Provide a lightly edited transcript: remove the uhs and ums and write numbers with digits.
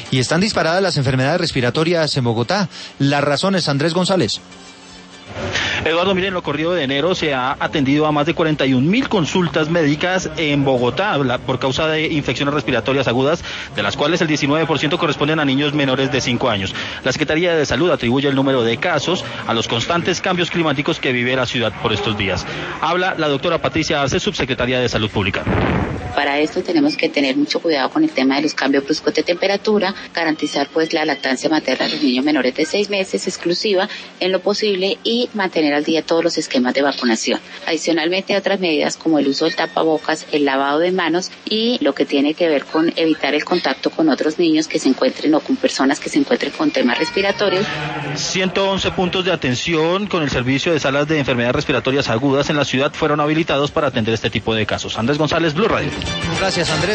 Y están disparadas las enfermedades respiratorias en Bogotá. Las razones, Andrés González. Eduardo, miren, en lo corrido de enero se ha atendido a más de 41.000 consultas médicas en Bogotá por causa de infecciones respiratorias agudas, de las cuales el 19% corresponden a niños menores de 5 años. La Secretaría de Salud atribuye el número de casos a los constantes cambios climáticos que vive la ciudad por estos días. Habla la doctora Patricia Arce, subsecretaria de Salud Pública. Para esto tenemos que tener mucho cuidado con el tema de los cambios bruscos de temperatura, garantizar pues la lactancia materna de los niños menores de 6 meses exclusiva en lo posible y mantener al día todos los esquemas de vacunación. Adicionalmente, otras medidas como el uso del tapabocas, el lavado de manos y lo que tiene que ver con evitar el contacto con otros niños que se encuentren o con personas que se encuentren con temas respiratorios. 111 puntos de atención con el servicio de salas de enfermedades respiratorias agudas en la ciudad fueron habilitados para atender este tipo de casos. Andrés González, Blue Radio. Gracias, Andrés.